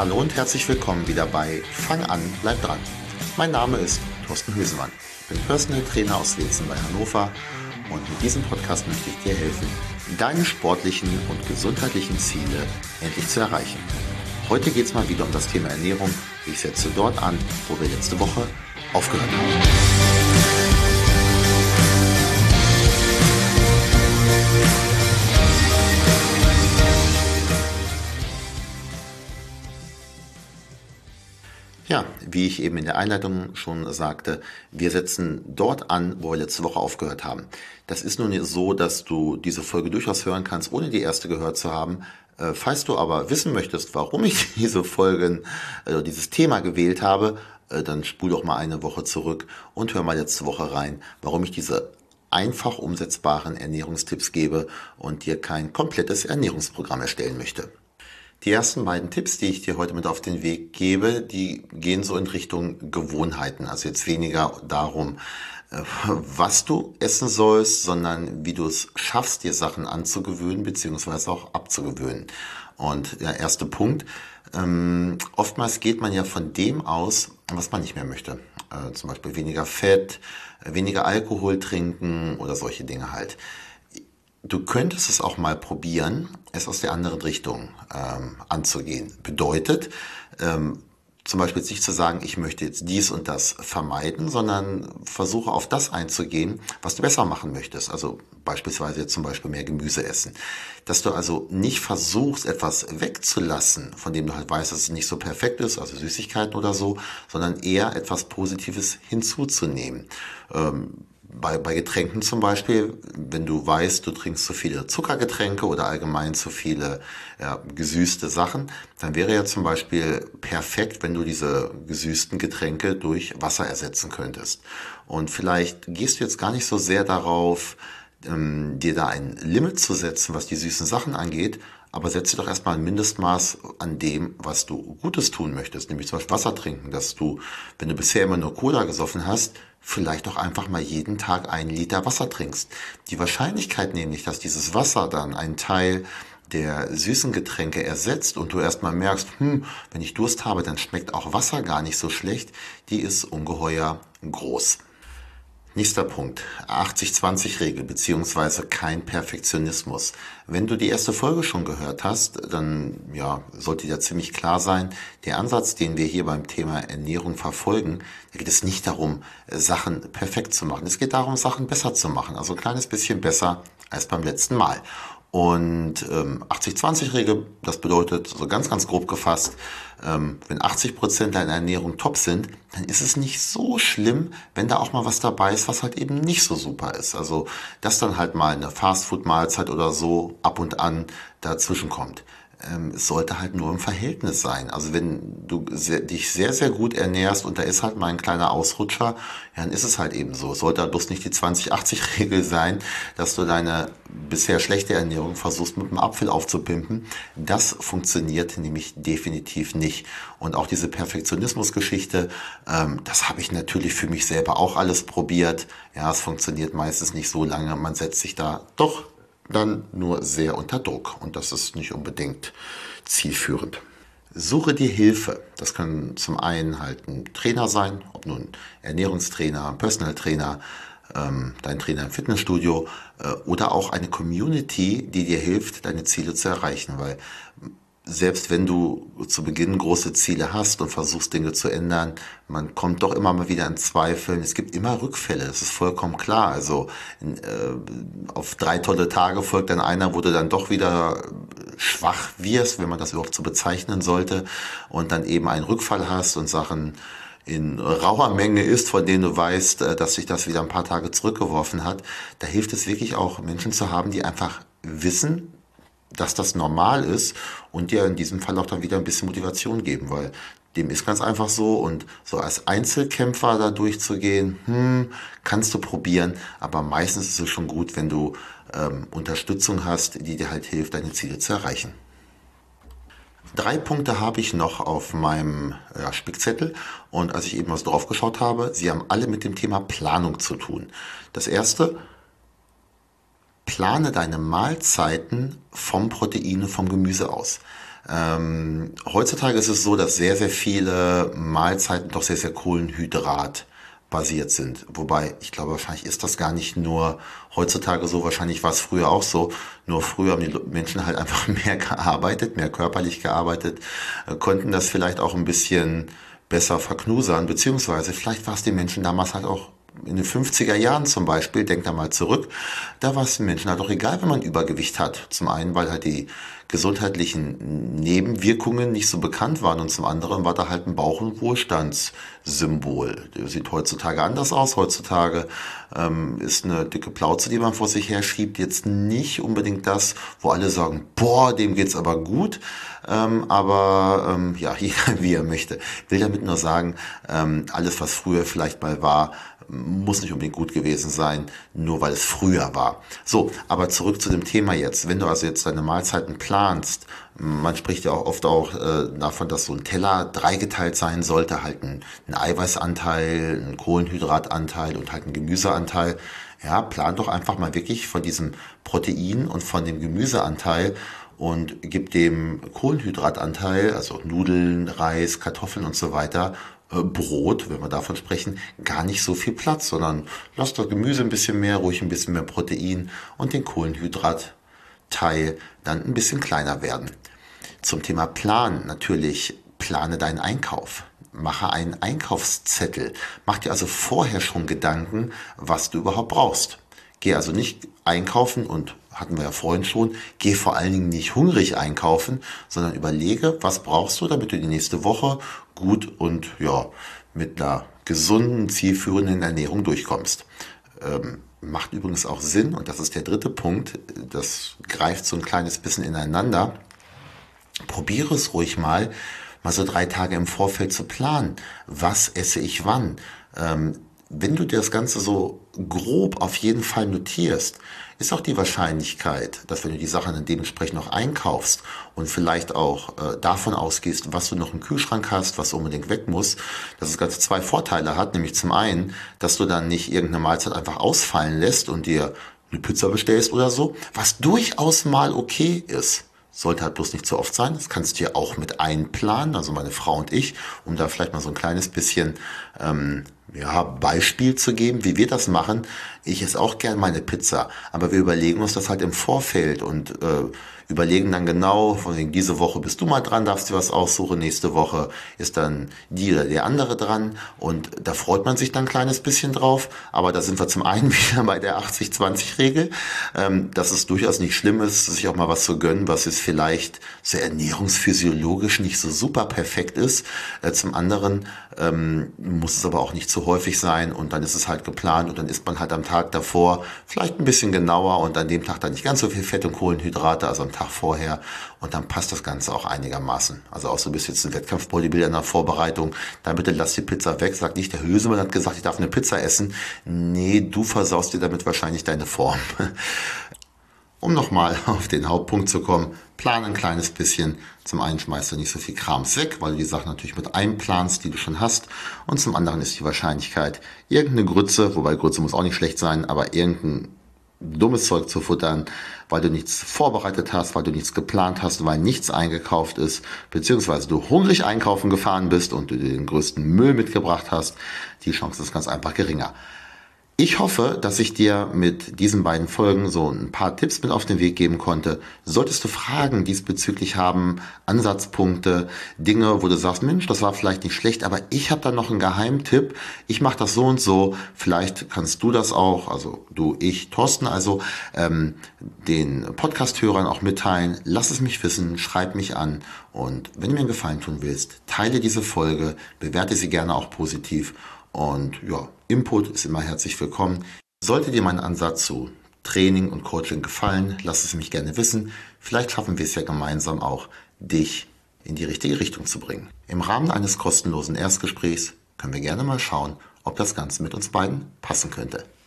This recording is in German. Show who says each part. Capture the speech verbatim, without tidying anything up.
Speaker 1: Hallo und herzlich willkommen wieder bei Fang an, bleib dran. Mein Name ist Thorsten Hösemann. Ich bin Personal Trainer aus Wetzen bei Hannover und mit diesem Podcast möchte ich dir helfen, deine sportlichen und gesundheitlichen Ziele endlich zu erreichen. Heute geht es mal wieder um das Thema Ernährung. Ich setze dort an, wo wir letzte Woche aufgehört haben. Ja, wie ich eben in der Einleitung schon sagte, wir setzen dort an, wo wir letzte Woche aufgehört haben. Das ist nun so, dass du diese Folge durchaus hören kannst, ohne die erste gehört zu haben. Äh, falls du aber wissen möchtest, warum ich diese Folgen, also dieses Thema gewählt habe, äh, dann spul doch mal eine Woche zurück und hör mal letzte Woche rein, warum ich diese einfach umsetzbaren Ernährungstipps gebe und dir kein komplettes Ernährungsprogramm erstellen möchte. Die ersten beiden Tipps, die ich dir heute mit auf den Weg gebe, die gehen so in Richtung Gewohnheiten. Also jetzt weniger darum, was du essen sollst, sondern wie du es schaffst, dir Sachen anzugewöhnen bzw. auch abzugewöhnen. Und der erste Punkt, ähm, oftmals geht man ja von dem aus, was man nicht mehr möchte. Äh, zum Beispiel weniger Fett, weniger Alkohol trinken oder solche Dinge halt. Du könntest es auch mal probieren, es aus der anderen Richtung ähm, anzugehen. Bedeutet, ähm, zum Beispiel nicht zu sagen, ich möchte jetzt dies und das vermeiden, sondern versuche auf das einzugehen, was du besser machen möchtest. Also beispielsweise jetzt zum Beispiel mehr Gemüse essen. Dass du also nicht versuchst, etwas wegzulassen, von dem du halt weißt, dass es nicht so perfekt ist, also Süßigkeiten oder so, sondern eher etwas Positives hinzuzunehmen. Ähm, Bei, bei Getränken zum Beispiel, wenn du weißt, du trinkst zu viele Zuckergetränke oder allgemein zu viele ja, gesüßte Sachen, dann wäre ja zum Beispiel perfekt, wenn du diese gesüßten Getränke durch Wasser ersetzen könntest. Und vielleicht gehst du jetzt gar nicht so sehr darauf, ähm, dir da ein Limit zu setzen, was die süßen Sachen angeht, aber setze doch erstmal ein Mindestmaß an dem, was du Gutes tun möchtest, nämlich zum Beispiel Wasser trinken, dass du, wenn du bisher immer nur Cola gesoffen hast, vielleicht doch einfach mal jeden Tag einen Liter Wasser trinkst. Die Wahrscheinlichkeit nämlich, dass dieses Wasser dann einen Teil der süßen Getränke ersetzt und du erstmal merkst, hm, wenn ich Durst habe, dann schmeckt auch Wasser gar nicht so schlecht, die ist ungeheuer groß. Nächster Punkt, achtzig zwanzig Regel beziehungsweise kein Perfektionismus. Wenn du die erste Folge schon gehört hast, dann ja, sollte dir ziemlich klar sein, der Ansatz, den wir hier beim Thema Ernährung verfolgen, da geht es nicht darum, Sachen perfekt zu machen. Es geht darum, Sachen besser zu machen, also ein kleines bisschen besser als beim letzten Mal. Und ähm, achtzig zwanzig Regel, das bedeutet, so ganz, ganz grob gefasst, ähm, wenn achtzig Prozent deiner Ernährung top sind, dann ist es nicht so schlimm, wenn da auch mal was dabei ist, was halt eben nicht so super ist. Also, dass dann halt mal eine Fastfood-Mahlzeit oder so ab und an dazwischen kommt. Ähm, es sollte halt nur im Verhältnis sein. Also wenn du sehr, dich sehr, sehr gut ernährst und da ist halt mal ein kleiner Ausrutscher, ja, dann ist es halt eben so. Es sollte halt bloß nicht die zwanzig achtzig Regel sein, dass du deine bisher schlechte Ernährung versuchst mit einem Apfel aufzupimpen. Das funktioniert nämlich definitiv nicht. Und auch diese Perfektionismus-Geschichte, ähm, das habe ich natürlich für mich selber auch alles probiert. Ja, es funktioniert meistens nicht so lange. Man setzt sich da doch dann nur sehr unter Druck und das ist nicht unbedingt zielführend. Suche dir Hilfe. Das kann zum einen halt ein Trainer sein, ob nun Ernährungstrainer, ein Personal Trainer, ähm, dein Trainer im Fitnessstudio äh, oder auch eine Community, die dir hilft, deine Ziele zu erreichen, weil selbst wenn du zu Beginn große Ziele hast und versuchst, Dinge zu ändern, man kommt doch immer mal wieder in Zweifeln. Es gibt immer Rückfälle, das ist vollkommen klar. Also äh, auf drei tolle Tage folgt dann einer, wo du dann doch wieder schwach wirst, wenn man das überhaupt so bezeichnen sollte, und dann eben einen Rückfall hast und Sachen in rauer Menge isst, von denen du weißt, dass sich das wieder ein paar Tage zurückgeworfen hat. Da hilft es wirklich auch, Menschen zu haben, die einfach wissen, dass das normal ist und dir in diesem Fall auch dann wieder ein bisschen Motivation geben, weil dem ist ganz einfach so, und so als Einzelkämpfer da durchzugehen, hm, kannst du probieren, aber meistens ist es schon gut, wenn du ähm, Unterstützung hast, die dir halt hilft, deine Ziele zu erreichen. Drei Punkte habe ich noch auf meinem ja, Spickzettel, und als ich eben was drauf geschaut habe, sie haben alle mit dem Thema Planung zu tun. Das erste: plane deine Mahlzeiten vom Protein und vom Gemüse aus. Ähm, heutzutage ist es so, dass sehr, sehr viele Mahlzeiten doch sehr, sehr Kohlenhydrat basiert sind. Wobei, ich glaube, wahrscheinlich ist das gar nicht nur heutzutage so, wahrscheinlich war es früher auch so. Nur früher haben die Menschen halt einfach mehr gearbeitet, mehr körperlich gearbeitet, äh, konnten das vielleicht auch ein bisschen besser verknusern, beziehungsweise vielleicht war es den Menschen damals halt auch in den fünfziger Jahren zum Beispiel, denkt da mal zurück, da war es den Menschen halt auch egal, wenn man Übergewicht hat. Zum einen, weil halt die gesundheitlichen Nebenwirkungen nicht so bekannt waren und zum anderen war da halt ein Bauch- und Wohlstandssymbol. Das sieht heutzutage anders aus. Heutzutage ähm, ist eine dicke Plauze, die man vor sich her schiebt, jetzt nicht unbedingt das, wo alle sagen, boah, dem geht's aber gut. Ähm, aber ähm, ja, jeder wie er möchte. Will damit nur sagen, ähm, alles, was früher vielleicht mal war, muss nicht unbedingt gut gewesen sein, nur weil es früher war. So, aber zurück zu dem Thema jetzt. Wenn du also jetzt deine Mahlzeiten planst, man spricht ja auch oft auch äh, davon, dass so ein Teller dreigeteilt sein sollte, halt ein, ein Eiweißanteil, ein Kohlenhydratanteil und halt ein Gemüseanteil. Ja, plan doch einfach mal wirklich von diesem Protein und von dem Gemüseanteil und gib dem Kohlenhydratanteil, also Nudeln, Reis, Kartoffeln und so weiter, äh, Brot, wenn wir davon sprechen, gar nicht so viel Platz, sondern lass das Gemüse ein bisschen mehr, ruhig ein bisschen mehr Protein und den Kohlenhydratteil dann ein bisschen kleiner werden. Zum Thema Plan natürlich, plane deinen Einkauf. Mache einen Einkaufszettel. Mach dir also vorher schon Gedanken, was du überhaupt brauchst. Geh also nicht einkaufen und hatten wir ja vorhin schon, geh vor allen Dingen nicht hungrig einkaufen, sondern überlege, was brauchst du, damit du die nächste Woche gut und ja, mit einer gesunden, zielführenden Ernährung durchkommst. Ähm, macht übrigens auch Sinn, und das ist der dritte Punkt, das greift so ein kleines bisschen ineinander. Probiere es ruhig mal, mal so drei Tage im Vorfeld zu planen. Was esse ich wann? Ähm, wenn du dir das Ganze so grob auf jeden Fall notierst, ist auch die Wahrscheinlichkeit, dass wenn du die Sachen dann dementsprechend noch einkaufst und vielleicht auch äh, davon ausgehst, was du noch im Kühlschrank hast, was unbedingt weg muss, dass das Ganze zwei Vorteile hat. Nämlich zum einen, dass du dann nicht irgendeine Mahlzeit einfach ausfallen lässt und dir eine Pizza bestellst oder so, was durchaus mal okay ist. Sollte halt bloß nicht zu oft sein. Das kannst du ja auch mit einplanen, also meine Frau und ich, um da vielleicht mal so ein kleines bisschen ähm, ja, Beispiel zu geben, wie wir das machen. Ich esse auch gern meine Pizza, aber wir überlegen uns das halt im Vorfeld und äh, überlegen dann genau, von wegen, diese Woche bist du mal dran, darfst dir was aussuchen, nächste Woche ist dann die oder der andere dran und da freut man sich dann ein kleines bisschen drauf, aber da sind wir zum einen wieder bei der achtzig zwanzig Regel, ähm, dass es durchaus nicht schlimm ist, sich auch mal was zu gönnen, was jetzt vielleicht so ernährungsphysiologisch nicht so super perfekt ist. Äh, zum anderen ähm, muss es aber auch nicht zu häufig sein und dann ist es halt geplant und dann isst man halt am Tag davor vielleicht ein bisschen genauer und an dem Tag dann nicht ganz so viel Fett und Kohlenhydrate, also am Tag vorher und dann passt das Ganze auch einigermaßen. Also auch so ein bisschen jetzt ein Wettkampf-Bodybuilder in der Vorbereitung, dann bitte lass die Pizza weg, sag nicht, der Hösemann hat gesagt, ich darf eine Pizza essen. Nee, du versaust dir damit wahrscheinlich deine Form. Um nochmal auf den Hauptpunkt zu kommen, plan ein kleines bisschen. Zum einen schmeißt du nicht so viel Krams weg, weil du die Sachen natürlich mit einplanst, die du schon hast. Und zum anderen ist die Wahrscheinlichkeit, irgendeine Grütze, wobei Grütze muss auch nicht schlecht sein, aber irgendein dummes Zeug zu futtern, weil du nichts vorbereitet hast, weil du nichts geplant hast, weil nichts eingekauft ist, beziehungsweise du hungrig einkaufen gefahren bist und du dir den größten Müll mitgebracht hast, die Chance ist ganz einfach geringer. Ich hoffe, dass ich dir mit diesen beiden Folgen so ein paar Tipps mit auf den Weg geben konnte. Solltest du Fragen diesbezüglich haben, Ansatzpunkte, Dinge, wo du sagst, Mensch, das war vielleicht nicht schlecht, aber ich habe da noch einen Geheimtipp. Ich mache das so und so. Vielleicht kannst du das auch, also du, ich, Thorsten, also ähm, den Podcast-Hörern auch mitteilen. Lass es mich wissen, schreib mich an. Und wenn du mir einen Gefallen tun willst, teile diese Folge, bewerte sie gerne auch positiv. Und ja, Input ist immer herzlich willkommen. Sollte dir mein Ansatz zu Training und Coaching gefallen, lass es mich gerne wissen. Vielleicht schaffen wir es ja gemeinsam auch, dich in die richtige Richtung zu bringen. Im Rahmen eines kostenlosen Erstgesprächs können wir gerne mal schauen, ob das Ganze mit uns beiden passen könnte.